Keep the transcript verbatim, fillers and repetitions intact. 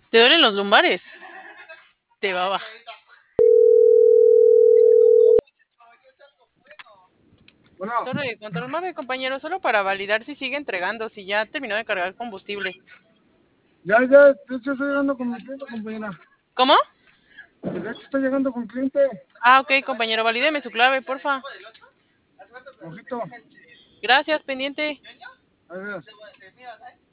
¿Te duelen los lumbares? Te baba. Bueno, Torre de control, mame, compañero, solo para validar si sigue entregando, si ya terminó de cargar combustible. ya, ya, de hecho estoy llegando con mi cliente, compañera. ¿Cómo? De hecho estoy llegando con cliente. Ah, ok, compañero, valídeme su clave, porfa. Ojito. Gracias, pendiente. Adiós.